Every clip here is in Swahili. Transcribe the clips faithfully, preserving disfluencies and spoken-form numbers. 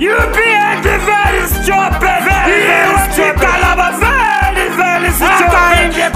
U P N very stupid, very stupid. Kalaba very very stupid.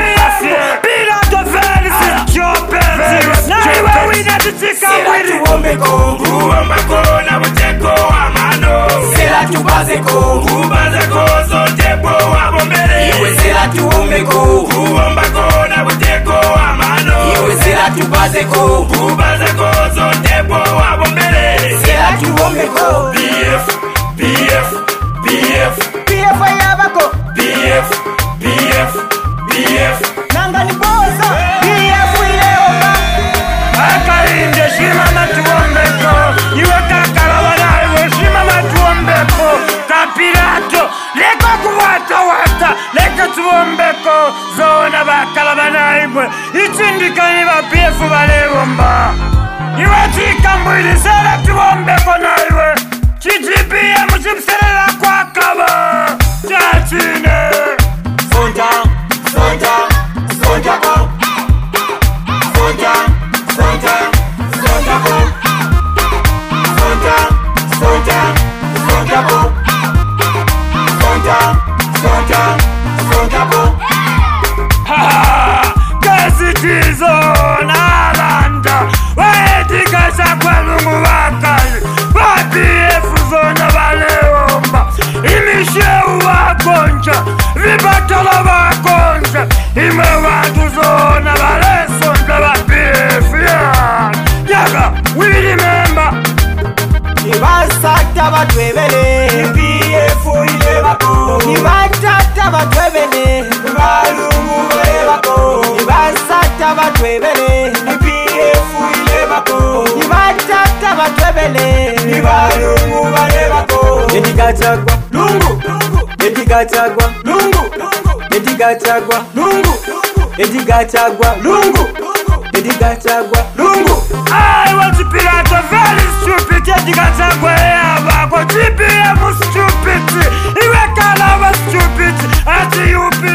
Pilato very stupid. Now we need to take a win. Tuombe Kongo, tuombe Kongo na buteko amano. Sela tubaze Kongo, tubaze Kongo zote po abombele. Iwe sela tuombe Kongo, tuombe Kongo na buteko amano. Iwe sela tubaze Kongo, tubaze Kongo zote po abombele. Sela tuombe Kongo. B F, B F, B F, B F ayabako. B F, B F, B F. Nanga ni bosa. B F ile oba. Akainde shima matuombeko. Iwe kakalabana iwe shima matuombeko. Kapirato leko kuwata wata. Leko tuombeko. Zona bakalabana iwe. Itindikani ba B F balewomba. Iwe chikambwili sela tuombeko na iwe. Chichipia mchipselela kwa kaba. Chachine. Sonja, sonja, sonja ko. Sonja, sonja, sonja ko. Sonja, sonja, sonja ko. Sonja, sonja, sonja ko. Ha! Kazi tizo nalanda. Waetika shakwa mungu wakali. Wapi efu zona baleomba. Imisheu wakonja. Vibatala wakonja. Ime watu zona balesonja wapi efu ya. Yaga, we remember. Nibasata batwebele. B F ile bako. Nibatata batwebele. Balungu ile bako. Nibasata batwebele. B F ile bako. Nibatata batwebele. Balungu ile bako. Edigachagwa Lungu, Edigachagwa lungu, Edigachagwa lungu, Edigachagwa lungu, Edigachagwa lungu. I want to be like a very stupid. You got to go here. G P M stupid. You can't stupid. At the U P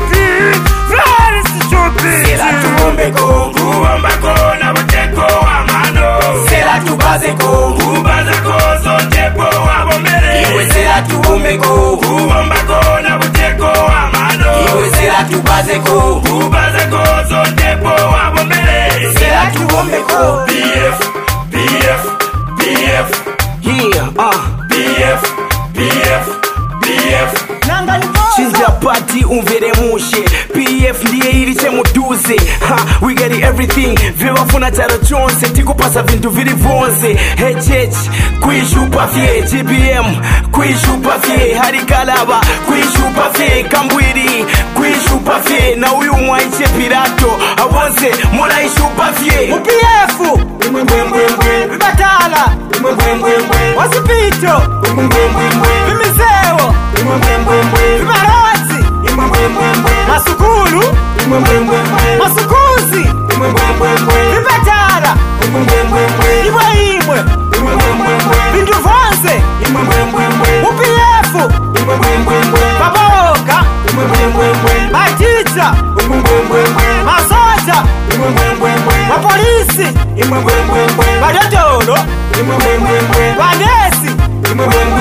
N very stupid. Sela tuombe Kongo, tuombe Kongo na buteko amano. Sela tubaze Kongo, tubaze Kongo zote po abombele. Iwe sela tuombe Kongo, tuombe Kongo na buteko amano. Iwe sela tubaze Kongo, tubaze Kongo zote po abombele. Sela tuombe Kongo. B F, B F, B F. Yeah, uh B F, B F, B F. Nanga ni bosa. Chinja party umvere mushe P F ndiye iriche muduze ha we get everything viva funa charo chonse tikupasa vintu viri vonse H H kuishupa fye G B M kuishupa fye harikalaba kuishupa fye Kambwiri kuishupa fye na uyu mwaiche Pilato awonse mura ishupa fye P F Mwe mwe mwe mwe. Vibatala Mwe mwe mwe mwe. Wasipito Mwe mwe mwe mwe. Vimisewo Mwe mwe mwe mwe. Vimarozi Mwe mwe mwe mwe. Masukulu Mwe mwe mwe mwe. Masukuzi Mwe mwe mwe mwe. Vibatala Mwe mwe mwe mwe. Imwe imwe Mwe mwe mwe mwe. Vindu vonse Mwe mwe mwe mwe. U P F Mwe mwe mwe mwe. Baboka Mwe mwe mwe mwe. Maticha Mwe mwe mwe mwe. Masoja Mwe mwe mwe mwe. Mapolisi Mwe mwe mwe mwe. Badodolo Mwe mwe mwe mwe. Bandesi Mwe mwe mwe